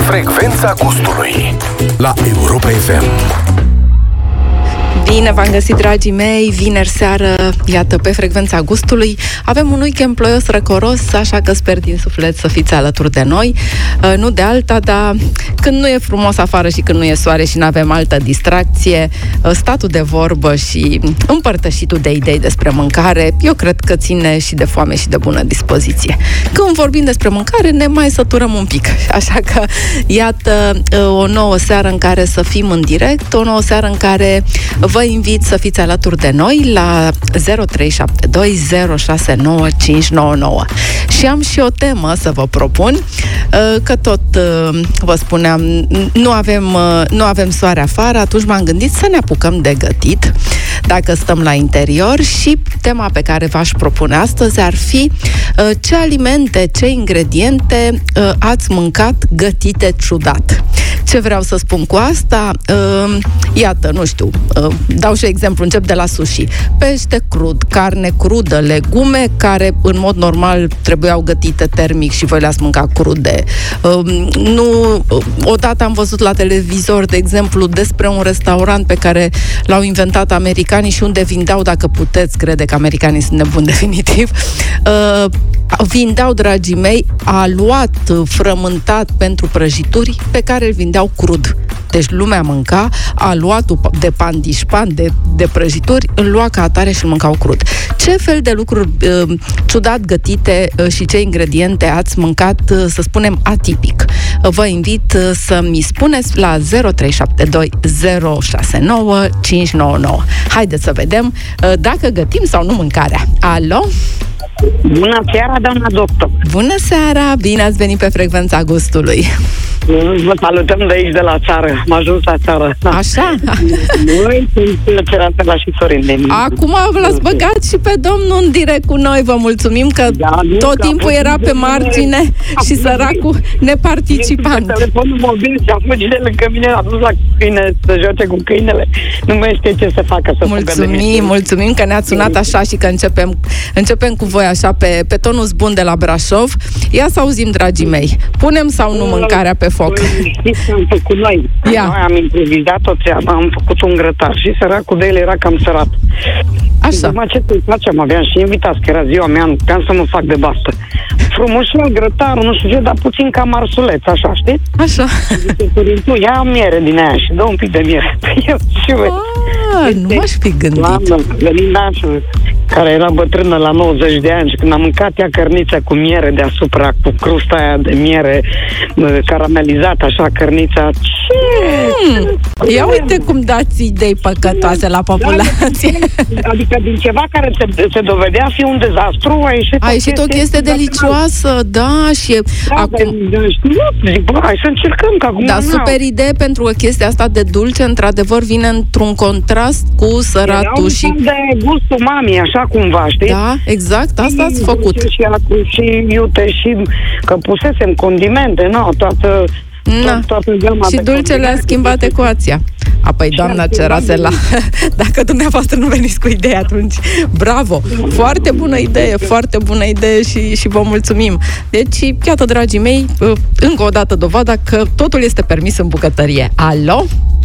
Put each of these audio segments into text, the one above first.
Frecvența gustului la Europa FM. Bine v-am găsit, dragii mei, vineri seară, iată, pe Frecvența Gustului. Avem un weekend ploios, răcoros, așa că sper din suflet să fiți alături de noi. Nu de alta, dar când nu e frumos afară și când nu e soare și nu avem altă distracție, statul de vorbă și împărtășitul de idei despre mâncare, eu cred că ține și de foame și de bună dispoziție. Când vorbim despre mâncare, ne mai săturăm un pic. Așa că, iată, o nouă seară în care să fim în direct, o nouă seară în care vă invit să fiți alături de noi la 0372069599. Și am și o temă să vă propun, că tot vă spuneam, nu avem soare afară, atunci m-am gândit să ne apucăm de gătit, dacă stăm la interior, și tema pe care v-aș propune astăzi ar fi ce alimente, ce ingrediente ați mâncat gătite ciudat. Ce vreau să spun cu asta? Iată, nu știu, dau și exemplu, încep de la sushi. Pește crud, carne crudă, legume care în mod normal trebuiau gătite termic și voi le-ați mâncat crude. Odată am văzut la televizor, de exemplu, despre un restaurant pe care l-au inventat americanii și unde vindeau, dacă puteți crede că americanii sunt nebuni definitiv, vindeau, dragii mei, aluat frământat pentru prăjituri pe care îl vindeau crud. Deci lumea mânca aluatul de pandișpan, de prăjituri, îl lua ca atare și îl mâncau crud. Ce fel de lucruri ciudat gătite și ce ingrediente ați mâncat, să spunem, atipic? Vă invit să mi spuneți la 0372069599. Haideți să vedem dacă gătim sau nu mâncarea. Alo? Bună seara, doamna doctor! Bună seara! Bine ați venit pe Frecvența Gustului! Vă salutăm de aici, de la țară. Am ajuns la țară. Așa? Noi sunt la și Sorin de mine. Acum l-ați băgat și pe domnul în direct cu noi. Vă mulțumim că tot timpul era pe margine și săracul neparticipant. Telefonul mobil și a fugit de lângă mine, a dus la câine să joace cu câinele. Nu mai știe ce să facă. Mulțumim că ne-ați sunat așa și că începem cu voi așa pe tonul bun de la Brașov. Ia să auzim, dragii mei. Punem sau nu mâncarea pe foc? Știți ce am făcut noi? Noi am improvizat o treabă, am făcut un grătar și săracul de el era cam sărat. Așa. Ce să-i facem? Aveam și invitați, că era ziua mea, nu puteam să mă fac de bastă. Frumușel grătarul, nu știu ce, dar puțin ca marsuleț, așa, știi? Așa. Zice, tu ia miere din aia și dă un pic de miere. Nu m-aș fi gândit. Linda, care era bătrână la 90 de ani și când am mâncat ea cărnița cu miere deasupra, cu crusta aia de miere caramelizată, așa, cărnița. Ia uite cum dați idei păcătoase la populație. Adică din ceva care se dovedea a fi un dezastru, a ieșit o chestie delicioasă, da, și acum... hai să încercăm, că acum... Da, super idee, pentru că chestia asta de dulce, într-adevăr, vine într-un contrast cu săratul și... de gustul mamei, așa cumva, știi? Da, exact, asta ați făcut. Și iute, și că pusesem condimente, toată gama. Și dulcele a schimbat ecuația. Apoi, doamna Cerasela, dacă dumneavoastră nu veniți cu idei, atunci bravo! Foarte bună idee și vă mulțumim. Deci, iată, dragii mei, încă o dată dovada că totul este permis în bucătărie. Alo?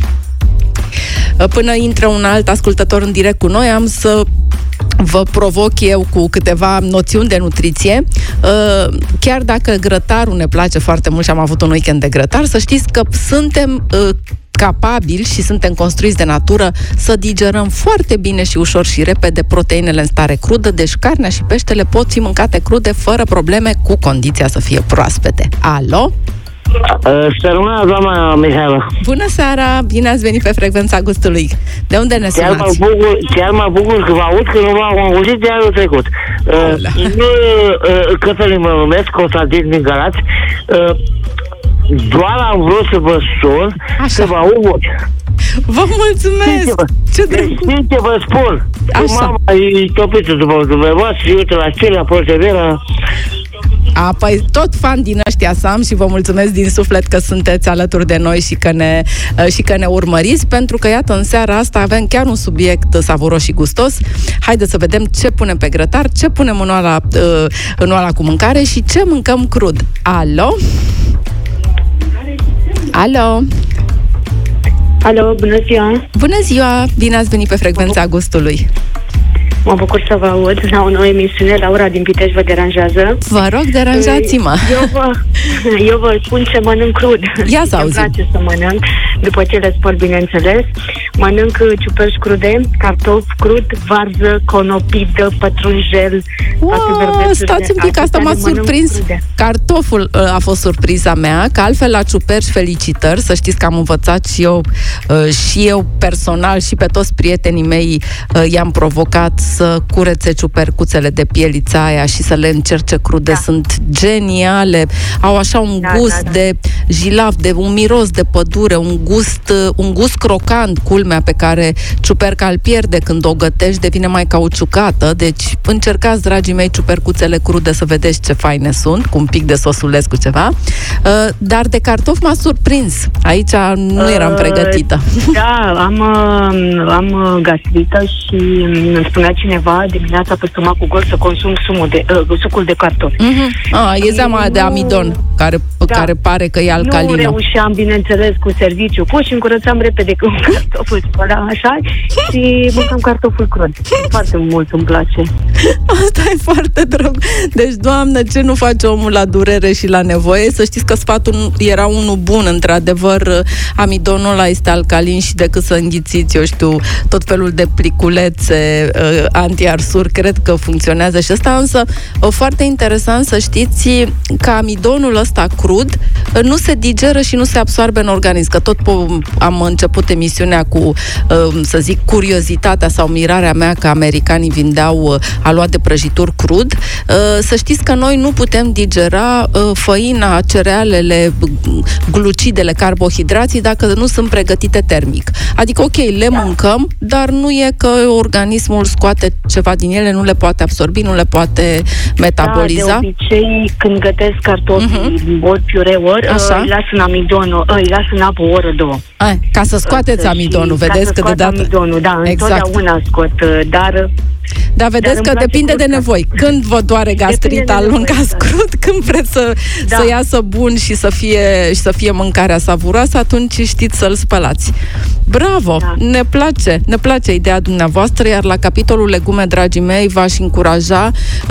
Până intră un alt ascultător în direct cu noi, am să vă provoc eu cu câteva noțiuni de nutriție. Chiar dacă grătarul ne place foarte mult și am avut un weekend de grătar, să știți că suntem capabili și suntem construiți de natură să digerăm foarte bine și ușor și repede proteinele în stare crudă, deci carnea și peștele pot fi mâncate crude fără probleme, cu condiția să fie proaspete. Alo? Sărmâna, doamna Mihaela. Bună seara, bine ați venit pe Frecvența Gustului. De unde ne sunați? Chiar mă bucur că vă aud, că nu v-am auzit de anul trecut. Cătălin mă numesc, Constantin din Galați. Doar am vrut să vă sun, să vă aud vocea. Vă mulțumesc! Știți ce vă spun? Mama e topită după dumneavoastră, și uite la stele, la Portevera. Păi tot fan din ăștia am și vă mulțumesc din suflet că sunteți alături de noi și că ne urmăriți, pentru că, iată, în seara asta avem chiar un subiect savuros și gustos. Haideți să vedem ce punem pe grătar, ce punem în oala cu mâncare și ce mâncăm crud. Alo? Alo! Alo, bună ziua! Bună ziua! Bine ați venit pe Frecvența Gustului! Mă bucur să vă aud la o nouă emisiune. Laura din Pitești vă deranjează. Vă rog, deranjați-mă! Eu vă spun ce mănânc crud. Ia să auzim! Îmi place să mănânc, după ce le spăl, bineînțeles. Mănânc ciuperci crude, cartofi crud, varză, conopidă, pătrunjel. Stați un pic, asta m-a surprins. Cartoful a fost surpriza mea, că altfel la ciuperci felicitări. Să știți că am învățat și eu personal și pe toți prietenii mei i-am provocat să curețe ciupercuțele de pielița aia și să le încerce crude. Sunt geniale, au așa un gust de jilaf, de un miros de pădure, un gust crocant, culmea, pe care ciuperca îl pierde când o gătești, devine mai cauciucată. Deci încercați, dragii mei, ciupercuțele crude să vedeți ce faine sunt, cu un pic de sosuleț, cu ceva. Dar de cartofi m-a surprins. Aici nu eram pregătită. Da, am gastrită și îmi spunea cineva dimineața pe stomacul gol să consum sucul de cartofi. E zeama de amidon, care pare că e alcalină. Nu reușeam, bineînțeles, cu serviciu și încurățam repede cu cartoful așa și mâncam cartoful crud. Foarte mult îmi place. Asta e foarte drăguț. Deci, Doamne, ce nu face omul la durere și la nevoie? Să știți că sfatul era unul bun, într-adevăr. Amidonul ăla este alcalin și decât să înghițiți, eu știu, tot felul de pliculețe anti-arsuri, cred că funcționează și ăsta, însă foarte interesant să știți că amidonul ăsta crud nu se digeră și nu se absorbe în organism, că tot am început emisiunea cu, să zic, curiozitatea sau mirarea mea că americanii vindeau aluat de prăjituri crud. Să știți că noi nu putem digera făina, cerealele, glucidele, carbohidrații dacă nu sunt pregătite termic. Adică, ok, le mâncăm, dar nu e că organismul scoate ceva din ele, nu le poate absorbi, nu le poate metaboliza. Da, de obicei, când gătesc cartofi, ori piureuri, îi las în amidonul, îi las în apă o oră, două. Ca să scoateți amidonul, vedeți că de dată... amidonul, da, întotdeauna scot, dar vedeți că depinde de nevoi. Când vă doare gastrita, mâncați crud, când vreți să iasă bun și să fie mâncarea savuroasă, atunci știți să-l spălați. Bravo! Da. Ne place ideea dumneavoastră, iar la capitolul legume, dragii mei, v-aș încuraja.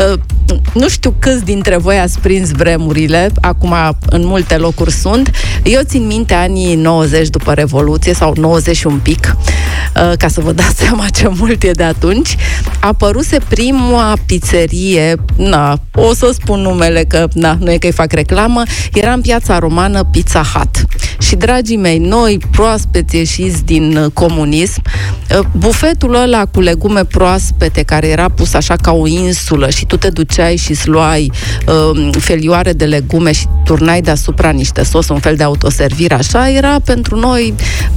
Nu știu câți dintre voi ați prins vremurile, acum în multe locuri sunt. Eu țin minte anii 90 după Revoluție, sau 90 și un pic, ca să vă dați seama ce mult e de atunci. Apăruse prima pizzerie, o să spun numele, că nu e că îi fac reclamă, era în Piața Romană Pizza Hut. Și, dragii mei, noi, proaspeți ieșiți din comunism, bufetul ăla cu legume proaspete, care era pus așa ca o insulă și tu te duceai și îți luai felioare de legume și turnai deasupra niște sos, un fel de autoservir, așa, era pentru noi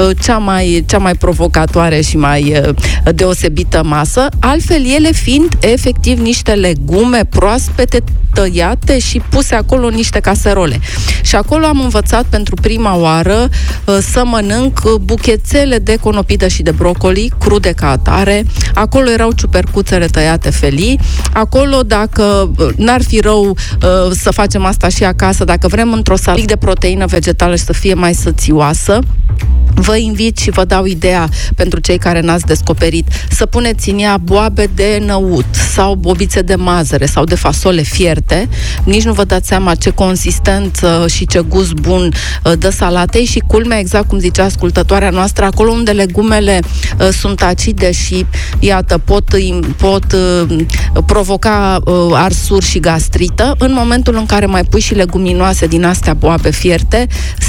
cea mai provocatoare și mai deosebită masă, altfel ele fiind efectiv niște legume proaspete tăiate și puse acolo în niște caserole. Și acolo am învățat pentru prima oară să mănânc buchețele de conopidă și de brocoli crude ca atare. Acolo erau ciupercuțele tăiate felii. Acolo, dacă n-ar fi rău să facem asta și acasă, dacă vrem într-o sală de proteină vegetală și să fie mai sățioasă, vă invit și vă dau ideea, pentru cei care n-ați descoperit, să puneți în ea boabe de năut sau bobițe de mazăre sau de fasole fierte. Nici nu vă dați seama ce consistență și ce gust bun dă salatei și culmea, exact cum zicea ascultătoarea noastră, acolo unde legumele sunt acide și, iată, pot provoca arsuri și gastrită, în momentul în care mai pui și leguminoase din astea boabe fierte,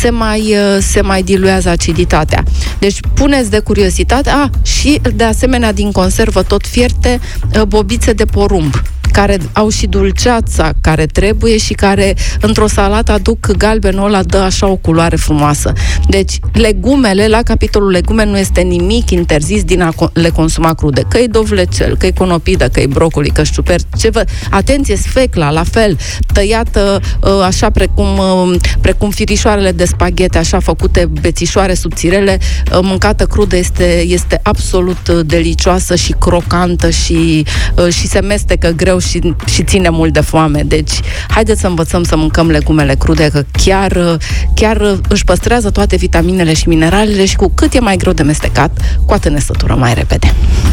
se mai diluează aciditatea. Deci puneți de curiozitate, și de asemenea din conservă tot fierte, bobițe de porumb, care au și dulceața care trebuie și care într-o salată aduc galbenul ăla, dă așa o culoare frumoasă. Deci legumele, la capitolul legume nu este nimic interzis din a le consuma crude. Că-i dovlecel, că-i conopidă, că-i brocoli, că-i ciuperci, atenție, sfecla, la fel, tăiată așa precum firișoarele de spaghete, așa făcute bețișoare subțirele, mâncată crudă este absolut delicioasă și crocantă și se mestecă greu și ține mult de foame. Deci, haideți să învățăm să mâncăm legumele crude, că chiar își păstrează toate vitaminele și mineralele și cu cât e mai greu de mestecat, cu atât ne sătură mai repede.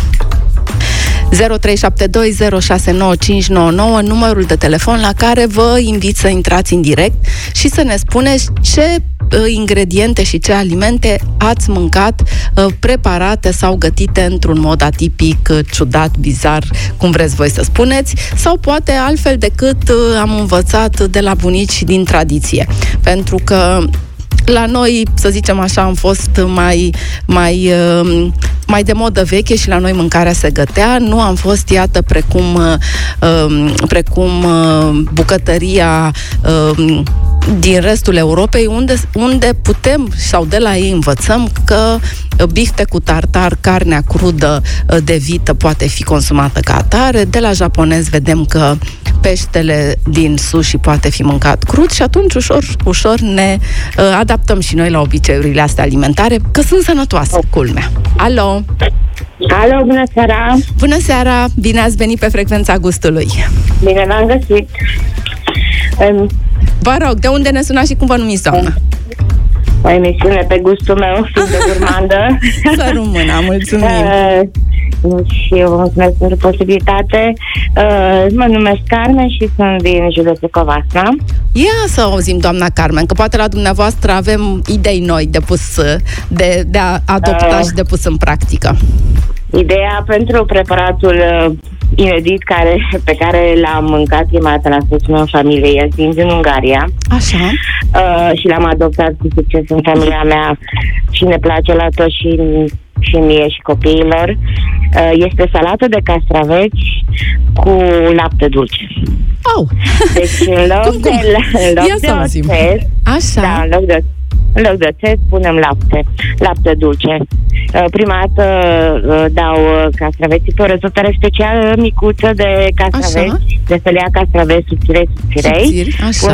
0372069599, numărul de telefon la care vă invit să intrați în direct și să ne spuneți ce ingrediente și ce alimente ați mâncat preparate sau gătite într-un mod atipic, ciudat, bizar, cum vreți voi să spuneți, sau poate altfel decât am învățat de la bunici și din tradiție. Pentru că la noi, să zicem așa, am fost mai de modă veche și la noi mâncarea se gătea. Nu am fost, iată, precum bucătăria din restul Europei, unde putem, sau de la ei învățăm că bifte cu tartar, carnea crudă de vită poate fi consumată ca atare. De la japonezi vedem că peștele din sushi poate fi mâncat crud și atunci ușor ne adaptăm și noi la obiceiurile astea alimentare, că sunt sănătoase, culmea. Alo! Alo, bună seara! Bună seara! Bine ați venit pe Frecvența Gustului! Bine v-am găsit! Vă rog, de unde ne sunați și cum vă numiți, doamnă? O emisiune pe gustul meu, fiind de gurmandă. Să rămână, mulțumim! Și eu vă mulțumesc pentru posibilitate. Mă numesc Carmen și sunt din județul Covasna. Ia să auzim, doamna Carmen, că poate la dumneavoastră avem idei noi de pus, de adoptat și de pus în practică. Ideea pentru preparatul inedit pe care l-am mâncat prima dată la soțul meu în familie, el fiind din Ungaria. Așa. Și l-am adoptat cu succes în familia mea și ne place la toți și mie și copiilor. Este salată de castraveți cu lapte dulce. Oh. Deci în loc de oțet, așa. În loc de oțet punem lapte dulce. Prima dată dau castraveții pe o rezultare specială micuță de castraveți, de felia castraveți subțirei, cu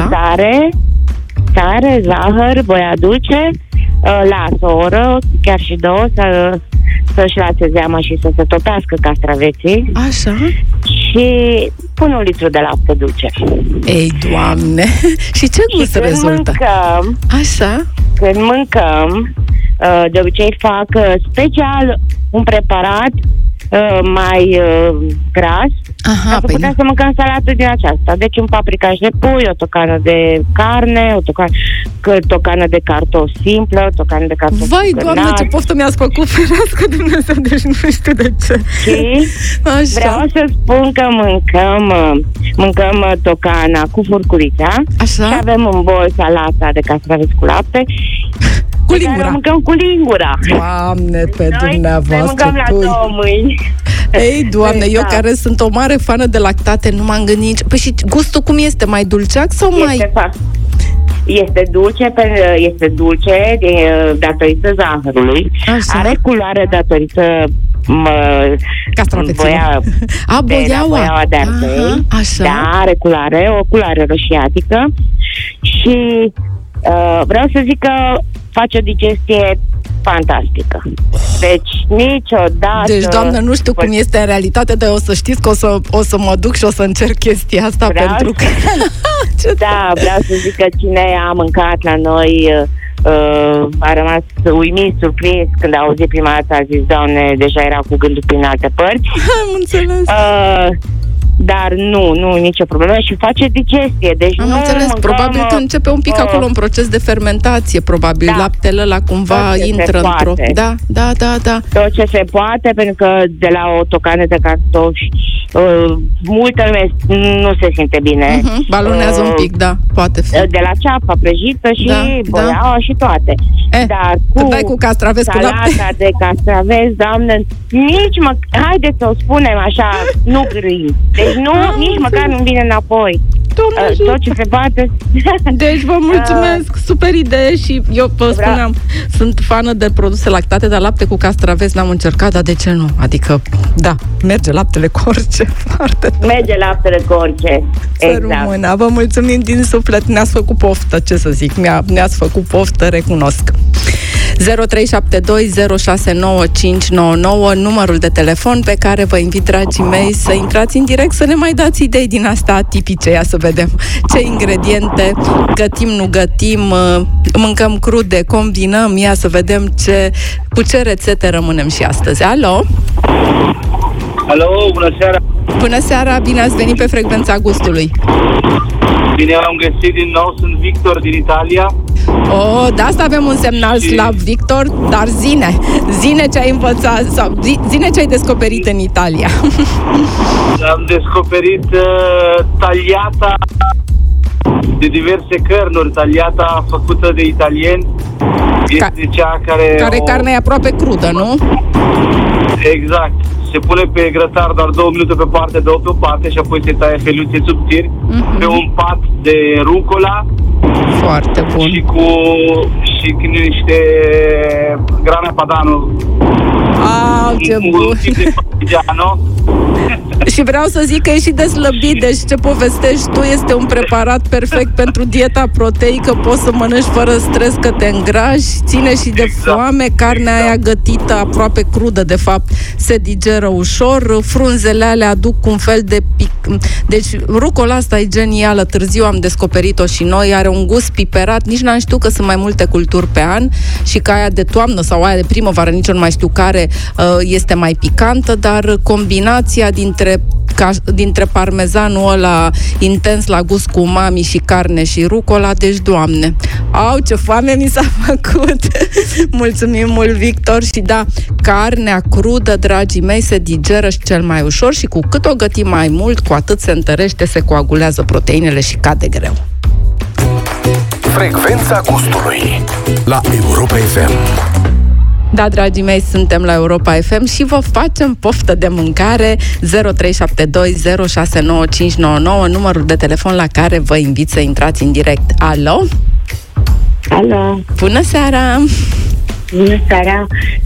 sare, zahăr, boia dulce, las o oră, chiar și două, să-și lase zeama și să se topească castraveții. Așa. Și pun 1 litru de lapte dulce. Ei, Doamne! Și ce gust rezultă? Când mâncăm, de obicei fac special un preparat mai gras, ca să putem să mâncăm salată din aceasta. Deci un paprikaș de pui, o tocană de carne, o tocană de cartofi simplă, o tocană de cartofi. Vai, Doamne, ce poftă mi-ați făcut, ferească Dumnezeu, deci nu știu de ce. Și vreau să spun că mâncăm tocana cu furcurița. Așa. Și avem un bol salata de castraveți cu lapte. Cu lingura. Mâncăm cu lingura. Doamne, pe dumneavoastră. Noi mâncăm la 2 mâini. Ei, Doamne, eu care sunt o mare fană de lactate, nu m-am gândit nici... Păi și gustul cum este? Mai dulceac sau mai... Este dulce datorită zahărului. Așa. Are culoare datorită boiaua de ardei. Da, are o culoare roșiatică. Și vreau să zic că face o digestie fantastică. Deci niciodată... Deci, doamnă, nu știu cum este în realitate, dar o să știți că o să mă duc și o să încerc chestia asta pentru că... vreau să zic că cine a mâncat la noi a rămas uimit, surprins când a auzit prima dată, a zis, Doamne, deja era cu gândul prin alte părți. Am înțeles. Dar nu, nicio problemă și face digestie. Deci am înțeles, probabil că începe un pic acolo un proces de fermentație, probabil laptele ăla cumva intră într-o... Da. Tot ce se poate, pentru că de la o tocană de cartofi multă lume nu se simte bine. Balonează un pic, poate fi. De la ceapa prăjită și boiaua și toate. Dar dai cu castraveți cu lapte. Salata de castraveți, Doamne, haideți să o spunem așa, nu grâim. Deci nici măcar nu vine înapoi. Tot ce se poate. Deci vă mulțumesc, super idee și eu vă spuneam, sunt fană de produse lactate, dar lapte cu castraveți n-am încercat, dar de ce nu? Adică, merge laptele cu orice. Foarte merge laptele cu orice. Exact. Vă mulțumim din suflet, ne-ați făcut poftă, ce să zic, ne-ați făcut poftă, recunosc. numărul de telefon pe care vă invit, dragii mei, să intrați în direct, să ne mai dați idei din asta tipice. Ia să vedem ce ingrediente gătim, nu gătim, mâncăm crude, combinăm. Ia să vedem cu ce rețete rămânem și astăzi. Alo? Alo, bună seara! Bună seara, bine ați venit pe Frecvența Gustului. Bine am găsit din nou, sunt Victor din Italia. De asta avem un semnal slab, Victor, dar zine ce ai învățat, sau zine ce ai descoperit în Italia. Am descoperit tagliata de diverse cărnuri, tagliata făcută de italieni. Este cea care carnea e aproape crudă, nu? Exact. Se pune pe grătar doar 2 minute pe parte, 2 pe parte și apoi se taie feluțe subțiri pe un pat de rucola. Foarte bun. Și cu niște grana padano. Ce bun! Și vreau să zic că e și de slăbit, deci ce povestești tu este un preparat perfect pentru dieta proteică, poți să mănânci fără stres că te îngrași, ține și de foame, carnea aia gătită aproape crudă, de fapt, se digeră ușor, frunzele alea aduc un fel de pic. Deci rucola asta e genială, târziu am descoperit-o și noi, are un gust piperat, nici n-am știut că sunt mai multe culturi pe an și că aia de toamnă sau aia de primăvară, nici nu mai știu care, este mai picantă, dar combinația dintre parmezanul ăla intens la gust cu umami și carne și rucola, deci, Doamne, ce foame mi s-a făcut! Mulțumim mult, Victor, și da, carnea crudă, dragii mei, se digeră și cel mai ușor și cu cât o gătim mai mult, cu atât se întărește, se coagulează proteinele și cade greu. Frecvența Gustului la Europa FM. Da, dragii mei, suntem la Europa FM și vă facem poftă de mâncare. 0372069599, numărul de telefon la care vă invit să intrați în direct. Alo? Alo? Bună seara! Bună seara!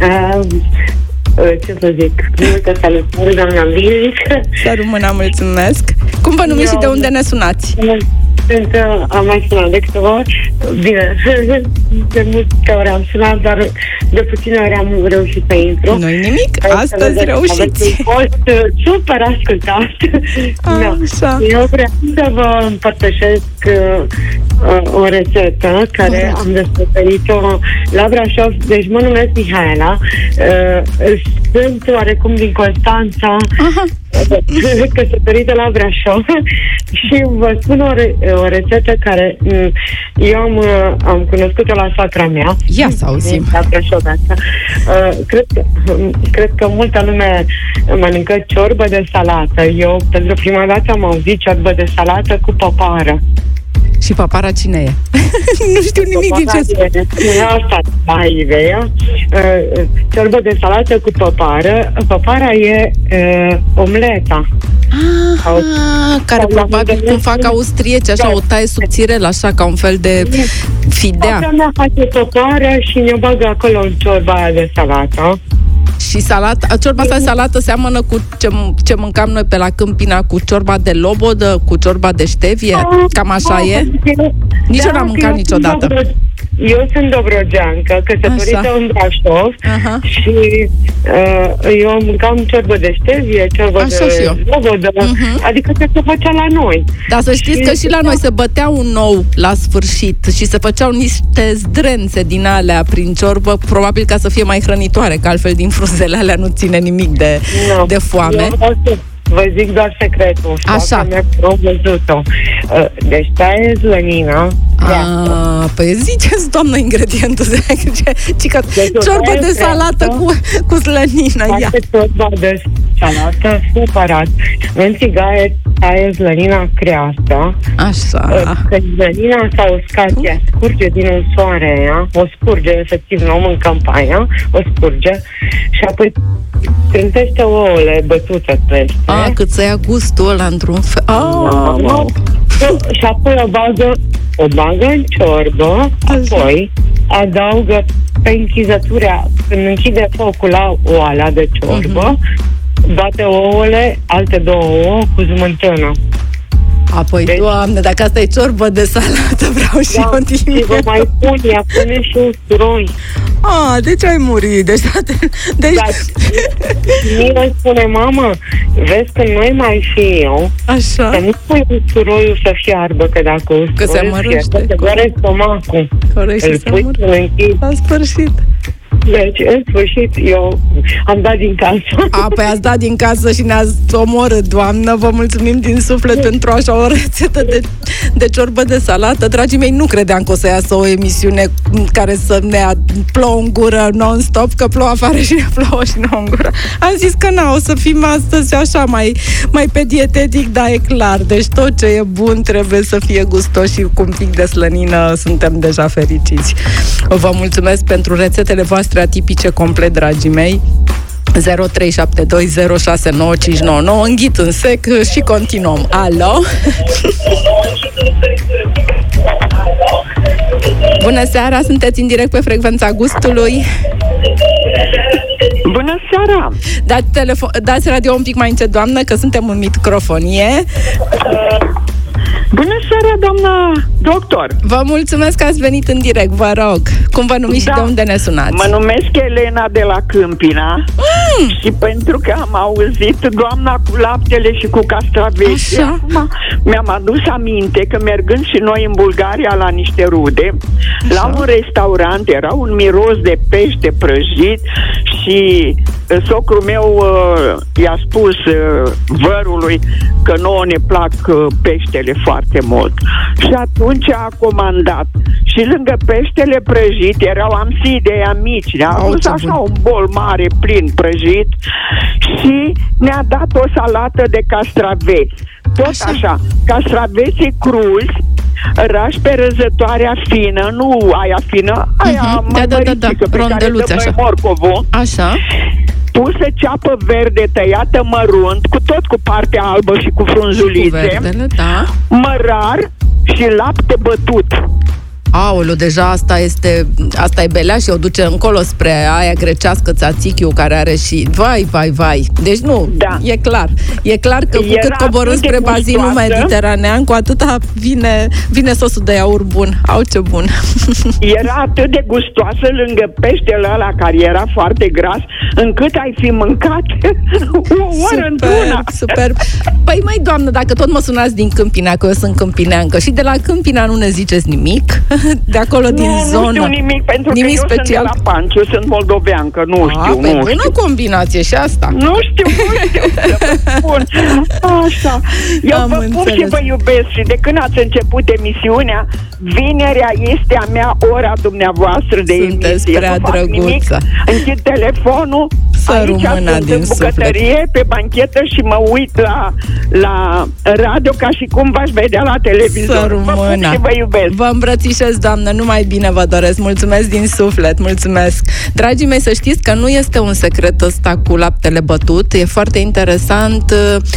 Ce vă zic? Multă salutare, doamna Bilic! Să rămână, mulțumesc! Cum vă numiți și de unde ne sunați? Am mai sunat de câteva ori. Bine, de multe ori am sunat, dar de puține ori am reușit să intru. Nu-i nimic, astăzi reușiți. Am fost super ascultat. Așa. Eu vreau să vă împărtășesc o rețetă care am descoperit-o la Brașov. Deci mă numesc Mihaela. Sunt oarecum din Constanța, căsătorită la Brașov și vă spun o rețetă care eu am cunoscut-o la soacra mea. Ia să auzim. La Brașov asta. Cred că multă lume mănâncă ciorbă de salată. Eu pentru prima dată am auzit ciorbă de salată cu papară. Și papara cine e? Nu știu nimic din ce spune. Asta e ideea. Ciorbă de salată cu papară. Papara e omleta. Care probabil cum fac austrieci, așa, o taie subțirel, așa, ca un fel de fidea. Soacra mea face papară și ne bagă acolo în ciorba aia de salată. Și ciorba asta de salată seamănă cu ce mâncam noi pe la Câmpina, cu ciorba de lobodă, cu ciorba de ștevie? Cam așa e? Nici eu n-am mâncat niciodată. Eu sunt dobrogeancă, căsătorită în Brașov și eu mâncam ciorbă de ștevie, ciorbă de lobodă, adică ce se făcea la noi. Dar să știți că și la noi se bătea un ou la sfârșit și se făceau niște zdrențe din alea prin ciorbă, probabil ca să fie mai hrănitoare, că altfel din frunzele alea nu ține nimic de foame. Vă zic doar secretul. Așa. Mi-a văzut-o. Deci taie slănina. Păi ziceți, doamnă, ingredientul. Ciorbă de salată cu slănină. Ciorbă de salată separat. În țigaie taie slănina creasă. Așa. Că slănina s-a uscat, ea scurge din un soare aia. O scurge, efectiv, nu o mâncăm pe aia. O scurge. Și apoi trântește ouăle bătute peste. Cât să ia gustul ăla într-un fel. Și apoi o bagă în ciorbă, apoi adaugă pe închizătura, când închide focul la oala de ciorbă, bate ouăle, alte 2 ouă cu smântână. Apoi, deci, Doamne, dacă asta e ciorbă de salată, vreau și eu din și vă mai pune și usturoi. Deci ai murit. Deci... Mie îmi spune, mamă, vezi că noi mai și eu, așa, să nu pui usturoiul să fiarbă, că dacă că se amărăște, se doare stomacul. Corect, îl pui să-l închizi. La sfârșit. Deci, în sfârșit, eu am dat din casă. Păi ați dat din casă și ne-ați omorât, doamnă. Vă mulțumim din suflet pentru așa o rețetă de ciorbă de salată. Dragii mei, nu credeam că o să iasă o emisiune care să ne plouă în gură non-stop, că plouă afară și ne plouă și nouă în gură. Am zis că o să fim astăzi așa mai pe dietetic, dar e clar. Deci tot ce e bun trebuie să fie gustos și cu un pic de slănină suntem deja fericiți. Vă mulțumesc pentru rețetele voastre atipice complet, dragii mei. 0372069599. Înghit în sec și continuăm. Alo? Bună seara, sunteți în direct pe Frecvența Gustului. Bună seara! Dați radio un pic mai încet, doamnă, că suntem în microfonie. Bună seara, doamna doctor! Vă mulțumesc că ați venit în direct, vă rog. Cum vă numiți și de unde ne sunați? Mă numesc Elena de la Câmpina și pentru că am auzit doamna cu laptele și cu castraveți, acum mi-am adus aminte că mergând și noi în Bulgaria la niște rude, la un restaurant era un miros de pește prăjit și socrul meu i-a spus vărului că nouă ne plac peștele foarte mult. Și atunci a comandat. Și lângă peștele prăjit erau amsidei mici. Ne-a adus așa un bol mare, plin, prăjit și ne-a dat o salată de castraveți. Tot așa castraveții crulți, rași pe răzătoarea fină, nu aia fină, aia mărmăricică pe care dă noi morcovul. Așa. Pusă ceapă verde tăiată mărunt, cu partea albă și cu frunzulițe, mărar și lapte bătut. Aoleu, deja asta e belea și o duce încolo spre aia grecească, țațichiu, care are și vai. Deci nu, e clar că cu cât coborâm spre bazinul mediteranean, cu atâta vine sosul de iaurt bun. Ce bun! Era atât de gustoasă lângă peștele ăla care era foarte gras, încât ai fi mâncat o oră într-una. Superb! Păi măi, doamnă, dacă tot mă sunați din Câmpina, că eu sunt câmpineancă, și de la Câmpina nu ne ziceți nimic? De acolo din zonă. Nu știu nimic, pentru că eu special. Sunt de la Panciu, sunt moldoveancă, nu știu. Bună combinație și asta. Nu știu să spun. Așa. Eu vă pup și vă iubesc și de când ați început emisiunea, vinerea este a mea ora dumneavoastră de emisie. Prea drăguță. Închid telefonul, aici sunt în bucătărie, pe banchetă și mă uit la radio ca și cum v-aș vedea la televizor. Vă pup și vă iubesc. Vă îmbrățișez, doamnă, numai bine vă doresc. Mulțumesc din suflet, mulțumesc. Dragii mei, să știți că nu este un secret ăsta cu laptele bătut. E foarte interesant.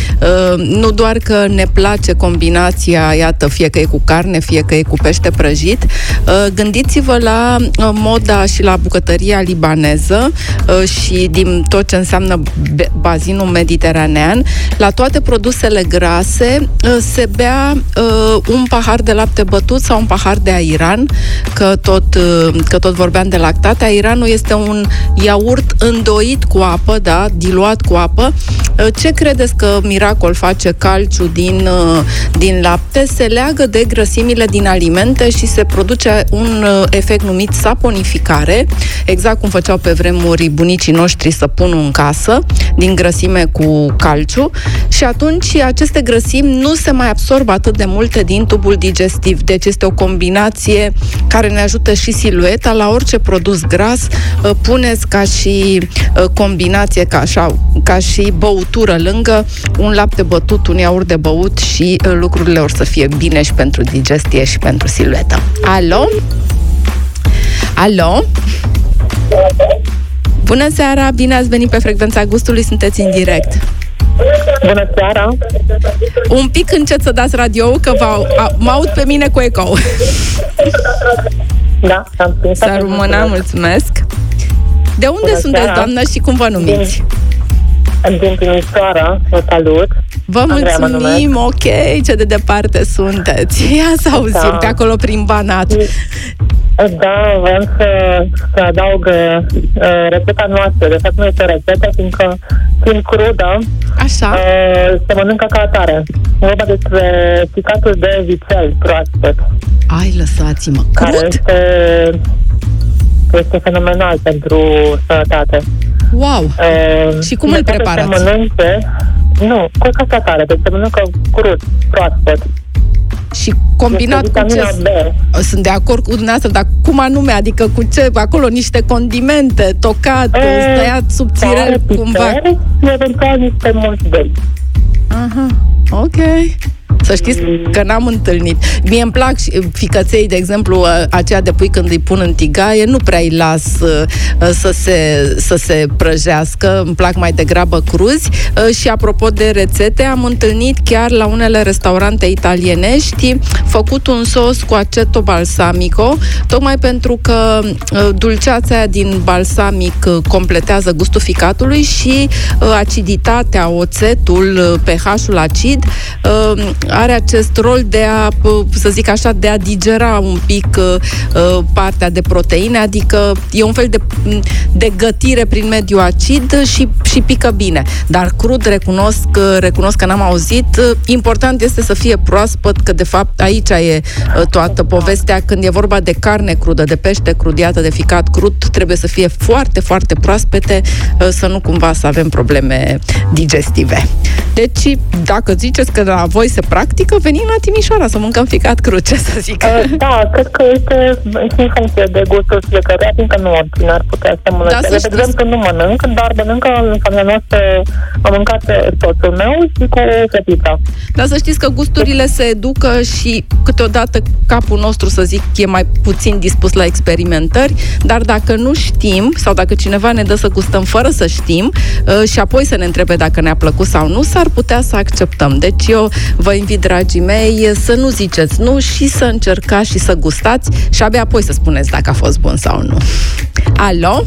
Nu doar că ne place combinația, iată, fie că e cu carne, fie că e cu pește prăjit. Gândiți-vă la moda și la bucătăria libaneză și din tot ce înseamnă bazinul mediteranean. La toate produsele grase se bea un pahar de lapte bătut sau un pahar de airan, că tot vorbeam de lactate. Airanul este un iaurt îndoit cu apă, diluat cu apă. Ce credeți că miracol face calciu din lapte? Se leagă de grăsimile din alimente și se produce un efect numit saponificare, exact cum făceau pe vremuri bunicii noștri săpunul în casă, din grăsime cu calciu, și atunci aceste grăsimi nu se mai absorb atât de multe din tubul digestiv. Deci este o combinație care ne ajută și silueta. La orice produs gras puneți ca și combinație, ca și băutură lângă un lapte bătut, un iaurt de băut și lucrurile or să fie bine și pentru digestie și pentru siluetă. Alo? Alo? Bună seara, bine ați venit pe Frecvența Gustului, sunteți în direct. Bună seara! Un pic încet să dați radio-ul, că mă aud pe mine cu ecou. Da, am prins. Să rămână, mulțumesc. De unde sunteți, doamnă, și cum vă numiți? Din Timișoara, vă salut. Vă mulțumim, ok, ce de departe sunteți. Ia să auzim, pe acolo prin Banat. Da, vreau să adaug rețeta noastră. De fapt, nu este o rețetă, fiindcă fiind crudă, așa, se mănâncă ca atare. E vorba despre picatul de vițel proaspăt. Ai, lăsați-mă, care crud? este fenomenal pentru sănătate. Wow! Și cum îl preparați? Se mănânce, nu, cu casatare, deci se mănâncă crud, proaspăt. Și combinat cu ce? Sunt de acord cu dumneavoastră, dar cum anume? Adică cu ce? Acolo niște condimente, tocat, tăiat subțirel, cumva? Eventual niște mulți. Aha, ok. Să știți că n-am întâlnit. Mie îmi plac ficăței, de exemplu, aceea de pui când îi pun în tigaie, nu prea îi las să se prăjească, îmi plac mai degrabă cruzi. Și apropo de rețete, am întâlnit chiar la unele restaurante italienești făcut un sos cu aceto balsamico, tocmai pentru că dulceața aia din balsamic completează gustul ficatului și aciditatea, oțetul, pH-ul acid are acest rol de a, să zic așa, de a digera un pic partea de proteine, adică e un fel de gătire prin mediul acid și pică bine. Dar crud, recunosc că n-am auzit. Important este să fie proaspăt, că de fapt aici e toată povestea. Când e vorba de carne crudă, de pește crud, iată, de ficat crud, trebuie să fie foarte, foarte proaspete, să nu cumva să avem probleme digestive. Deci, dacă ziceți că la voi se practică, venim la Timișoara să mâncăm ficat crud, ce să zic? Da, cred că este în funcție de gustul fiecăruia, fiindcă nu oricine ar putea să mănânce. De exemplu, nu mănânc, dar mănâncă în familia noastră, am mâncat soțul meu și cu fetița. Dar să știți că gusturile se educă și câteodată capul nostru, să zic, e mai puțin dispus la experimentări, dar dacă nu știm, sau dacă cineva ne dă să gustăm fără să știm și apoi să ne întrebe dacă ne-a plăcut sau nu, s-ar putea să acceptăm. Deci eu vă invit, dragii mei, să nu ziceți nu și să încercați și să gustați și abia apoi să spuneți dacă a fost bun sau nu. Alo?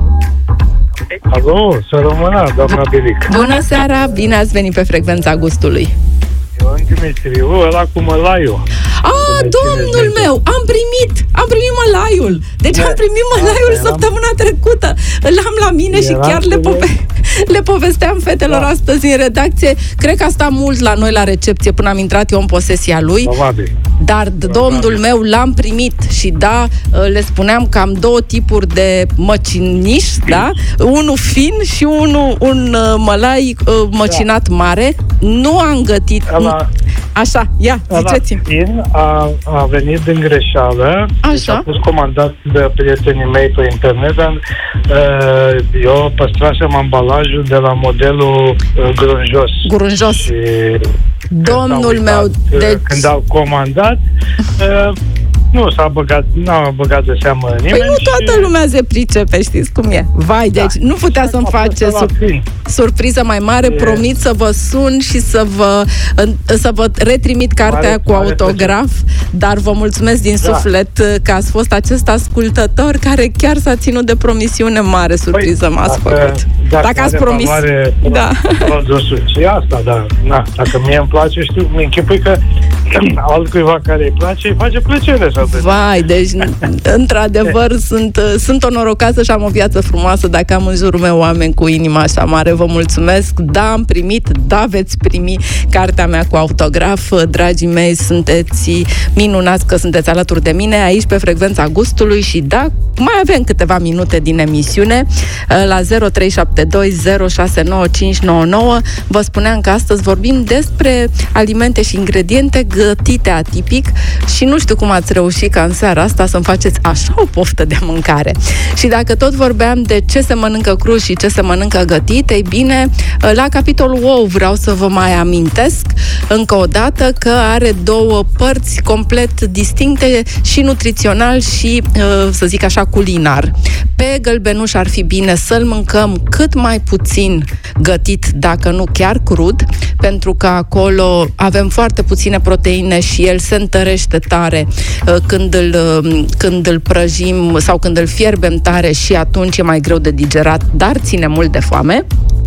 Alo, să rămână, doamna Bilic. Bună seara, bine ați venit pe Frecvența Gustului. Eu în Timișriu, ăla cu mălaiul. Domnul meu, am primit mălaiul. Deci am primit mălaiul săptămâna trecută. L-am la mine și chiar le povesteam fetelor astăzi în redacție. Cred că a stat mult la noi la recepție până am intrat eu în posesia lui. Dar domnul meu l-am primit și da, le spuneam că am două tipuri de măciniș, da? Unul fin și un mălai măcinat mare. Nu am gătit. Așa, ia, ziceți-mi. Fin a venit din greșeală. Deci a fost comandat de prietenii mei pe internet, dar eu păstrasem ambalajul de la modelul grunjos. Grunjos. Și domnul meu, deci... Când au comandat, nu s-a băgat de seamă nimeni. Păi nu toată lumea se pricepe, știți cum e. Vai, deci nu putea să-mi faceți surpriză mai mare. Promit să vă sun și să vă retrimit cartea cu autograf, dar vă mulțumesc din suflet că ați fost acest ascultător care chiar s-a ținut de promisiune. Mare surpriză m-ați făcut. Dacă ați promis. Da. Produsul și asta, da. Na, dacă mie îmi place, știu, mi închipui că altcuiva care îi place, îi face plăcere. Vai, deci într-adevăr sunt o norocoasă și am o viață frumoasă dacă am în jurul meu oameni cu inima așa mare. Vă mulțumesc, da, am primit, da, veți primi cartea mea cu autograf. Dragii mei, sunteți minunați că sunteți alături de mine aici pe Frecvența Gustului și da, mai avem câteva minute din emisiune la 0372069599. Vă spuneam că astăzi vorbim despre alimente și ingrediente gătite atipic și nu știu cum ați reușit ca în seara asta să-mi faceți așa o poftă de mâncare. Și dacă tot vorbeam de ce se mănâncă crud și ce se mănâncă gătit, ei bine, la capitolul ou vreau să vă mai amintesc încă o dată că are două părți complet distincte și nutrițional și, să zic așa, culinar. Pe gălbenuș ar fi bine să-l mâncăm cât mai puțin gătit, dacă nu chiar crud, pentru că acolo avem foarte puține proteine și el se întărește tare când îl prăjim sau când îl fierbem tare și atunci e mai greu de digerat, dar ține mult de foame.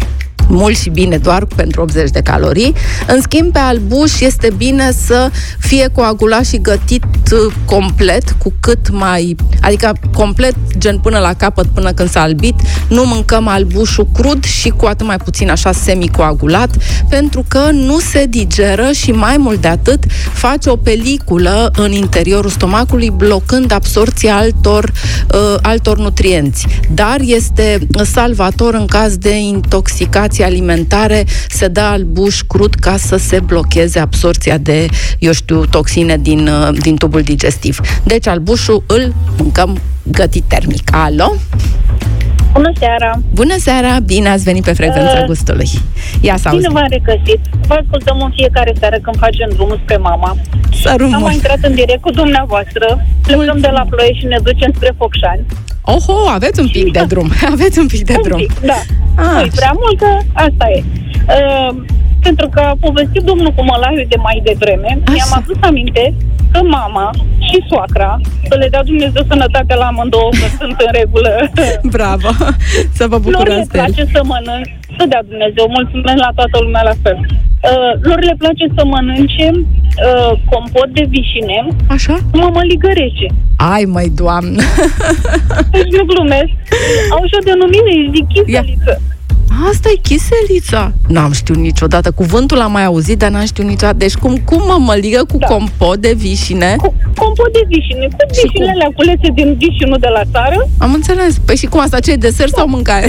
mult și bine doar pentru 80 de calorii. În schimb, pe albuș este bine să fie coagulat și gătit complet, cu cât mai... Adică complet, gen până la capăt, până când s-a albit. Nu mâncăm albușul crud și cu atât mai puțin așa semi-coagulat, pentru că nu se digeră și mai mult de atât face o peliculă în interiorul stomacului, blocând absorpția altor nutrienți. Dar este salvator în caz de intoxicație alimentare, se dă albuș crud ca să se blocheze absorpția de, toxine din tubul digestiv. Deci albușul îl mâncăm gătit termic. Alo? Bună seara! Bună seara! Bine ați venit pe Frecvența Gustului. Ia să auzim. Bine v-am regăsit. Vă ascultăm în fiecare seară când facem drumul spre mama. Am intrat în direct cu dumneavoastră. Plecăm de la Ploiești și ne ducem spre Focșani. Oho, aveți un pic de drum. Aveți un pic de drum. Pic, da. Nu-i prea mult, că asta e. Pentru că a povestit domnul cu mălaiul de mai devreme, mi-am adus aminte că mama și soacra, să le dea Dumnezeu sănătate la amândouă, că sunt în regulă. Bravo! Să vă bucurați. Lor le place să mănânce, să dea Dumnezeu, mulțumesc la toată lumea la fel. Lor le place să mănânce compot de vișine. Așa? Cu mămăligă rece. Ai, măi, Doamnă! Deci nu glumesc. Au și o denumire, îi zic chiseliță. Asta e chiselița. N-am știut niciodată. Cuvântul l-am mai auzit, dar n-am știut niciodată. Deci cum mămăligă cu compot de vișine? Cu compot de vișine. Cu vișinele aculese din vișinul de la țară. Am înțeles. Păi și cum asta? Ce e desert sau mâncare?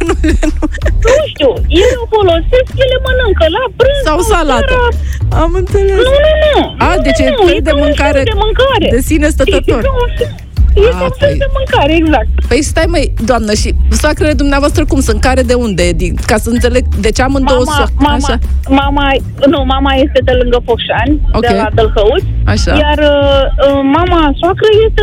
Nu știu. Ele o folosesc, ele mănâncă la prânz sau salată. Am înțeles. Nu. Deci e fel de mâncare de sine stătător. E ca un fel de mâncare, exact. Păi stai, măi, doamnă, și soacrele dumneavoastră cum sunt? Care de unde? Ca să înțeleg, de ce amândouă Mama este de lângă Focșani, de la Dălhăuți. Așa. Iar mama soacră este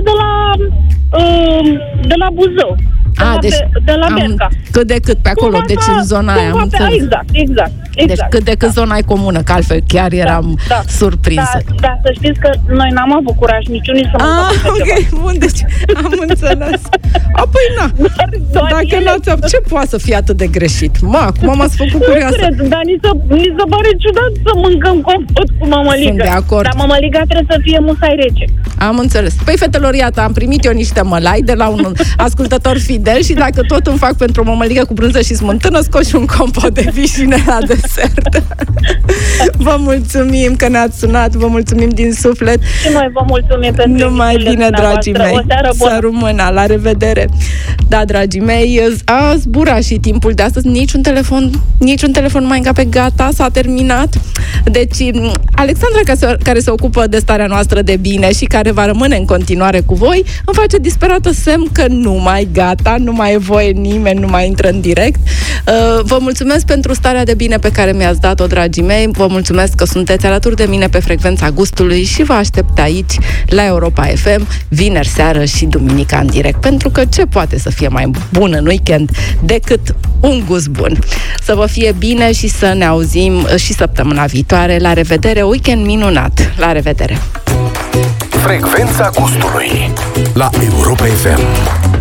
de la Buzău. De la Berca. Cât de cât pe acolo, deci în zona aia, am înțeles. Exact. Deci cât de cât zona e comună, că altfel chiar eram surprinsă. Da, să știți că noi n-am avut curaj niciunii să mâncăm ceva. Bun, deci am înțeles. Păi dacă n-ați, ce poate să fie atât de greșit? Acum m-ați făcut curioasă. Nu cred, dar ni se pare ciudat să mâncăm compot cu mămăligă. Sunt de acord. Dar mămăliga trebuie să fie musai rece. Am înțeles. Păi, fetelor, iată, am primit eu niște mălai de la un ascultător fidel și dacă tot îmi fac pentru o mămăligă cu brânză și smântână, scot și un compot de vișine la desert. Vă mulțumim că ne-ați sunat, vă mulțumim din suflet. Și noi vă mulțumim pentru numai bine, dragii mei. Să rămână, la revedere. Da, dragii mei, a zburat și timpul de astăzi. Niciun telefon mai încape, gata, s-a terminat. Deci, Alexandra, care se ocupă de starea noastră de bine și care va rămâne în continuare cu voi, îmi face disperată semn că nu mai gata, nu mai e voie, nimeni nu mai intră în direct. Vă mulțumesc pentru starea de bine pe care mi-ați dat-o, dragii mei. Vă mulțumesc că sunteți alături de mine pe Frecvența Gustului și vă aștept aici la Europa FM vineri seară și duminica în direct, pentru că ce poate să fie mai bun în weekend decât un gust bun. Să vă fie bine și să ne auzim și săptămâna viitoare. La revedere, weekend minunat. La revedere. Frecvența Gustului la Europa FM.